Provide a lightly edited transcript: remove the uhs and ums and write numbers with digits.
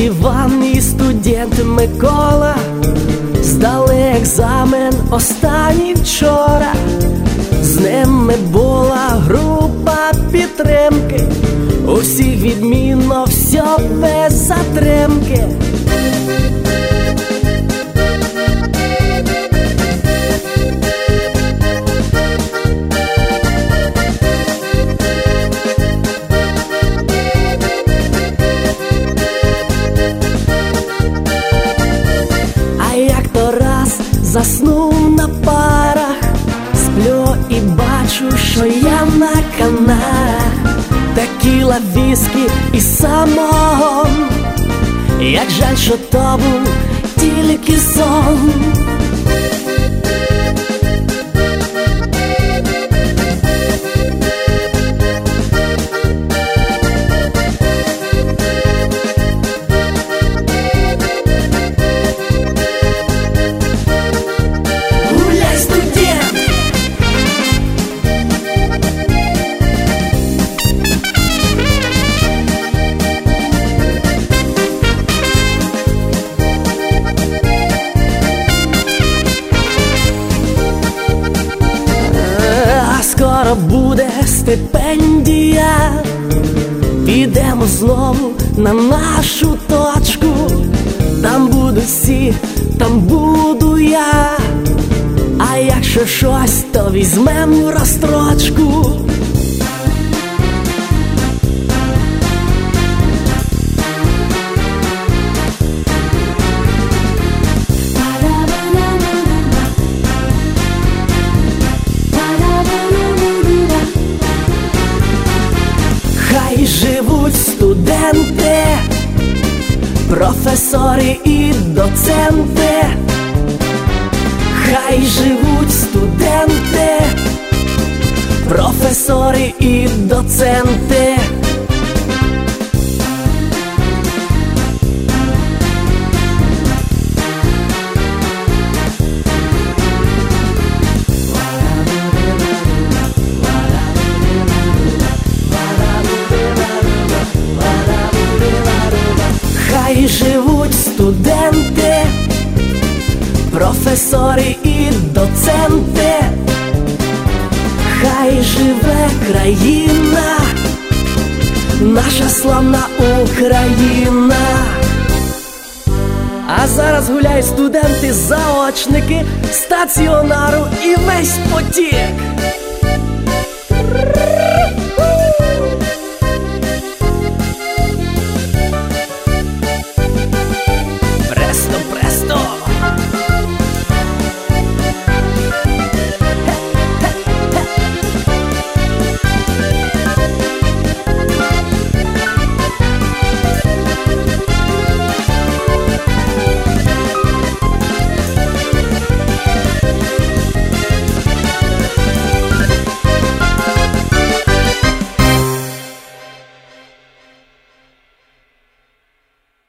Іван і студент Микола здали екзамен останній вчора. З ними була група підтримки, усіх відмінно, все без затримки. А як то раз заснув на парах, сплю і бачу, що я на Канарах. Текіла, віскі і самогон, як жаль, що то був тільки сон. Гуляй, студент! А скоро буде стипендія, підемо знову на нашу точку. Там будуть всі, там буду я, а якщо щось, то візьмем в розстрочку. Хай живуть студенти, професори і доценти. Хай живуть студенти, професори і доценти. Хай живуть студенти, професори і доценти. Хай живе країна, наша славна Україна. А зараз гуляють студенти, заочники, стаціонару і весь потік.